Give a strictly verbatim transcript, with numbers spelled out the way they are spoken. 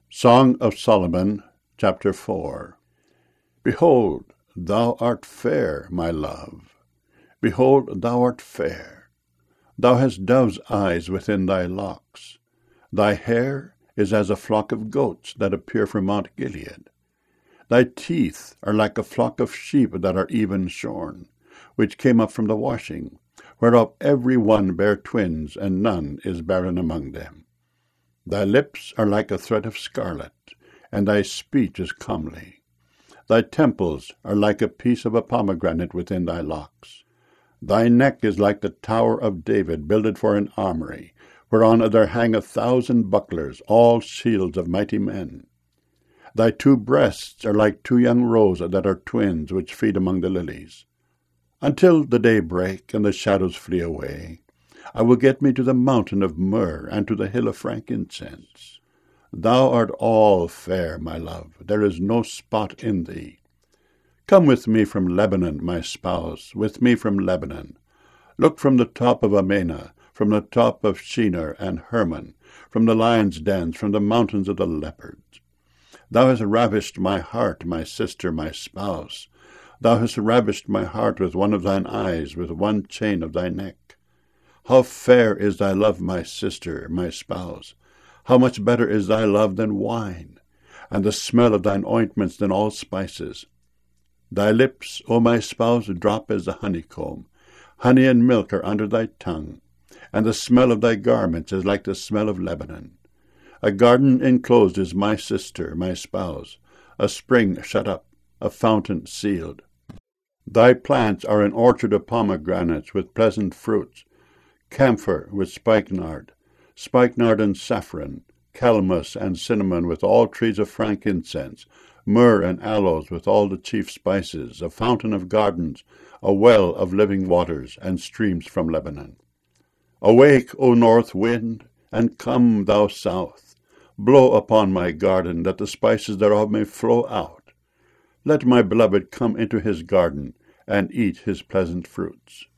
Song of Solomon, chapter four. Behold, thou art fair, my love. Behold, thou art fair. Thou hast dove's eyes within thy locks. Thy hair is as a flock of goats that appear from Mount Gilead. Thy teeth are like a flock of sheep that are even shorn, which came up from the washing, whereof every one bare twins, and none is barren among them. Thy lips are like a thread of scarlet, and thy speech is comely. Thy temples are like a piece of a pomegranate within thy locks. Thy neck is like the tower of David, builded for an armory, whereon there hang a thousand bucklers, all shields of mighty men. Thy two breasts are like two young roes that are twins, which feed among the lilies. Until the day break, and the shadows flee away, I will get me to the mountain of myrrh, and to the hill of frankincense. Thou art all fair, my love, there is no spot in thee. Come with me from Lebanon, my spouse, with me from Lebanon. Look from the top of Amana, from the top of Shinar and Hermon, from the lions' dens, from the mountains of the leopards. Thou hast ravished my heart, my sister, my spouse. Thou hast ravished my heart with one of thine eyes, with one chain of thy neck. How fair is thy love, my sister, my spouse! How much better is thy love than wine, and the smell of thine ointments than all spices. Thy lips, O my spouse, drop as the honeycomb. Honey and milk are under thy tongue, and the smell of thy garments is like the smell of Lebanon. A garden enclosed is my sister, my spouse, a spring shut up, a fountain sealed. Thy plants are an orchard of pomegranates with pleasant fruits, camphor with spikenard, spikenard and saffron, calamus and cinnamon with all trees of frankincense, myrrh and aloes with all the chief spices, a fountain of gardens, a well of living waters, and streams from Lebanon. Awake, O north wind, and come, thou south. Blow upon my garden, that the spices thereof may flow out. Let my beloved come into his garden, and eat his pleasant fruits.